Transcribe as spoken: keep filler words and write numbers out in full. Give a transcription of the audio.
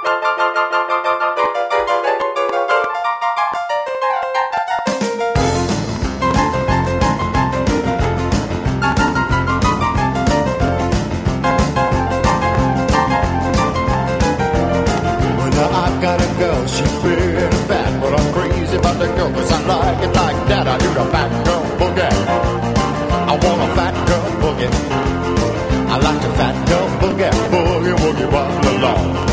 She's big and fat, but I'm crazy about the girl, cause I like it like that. I do the fat girl boogie. I want a fat girl boogie. I like the fat girl boogie, boogie, woogie, wobble along.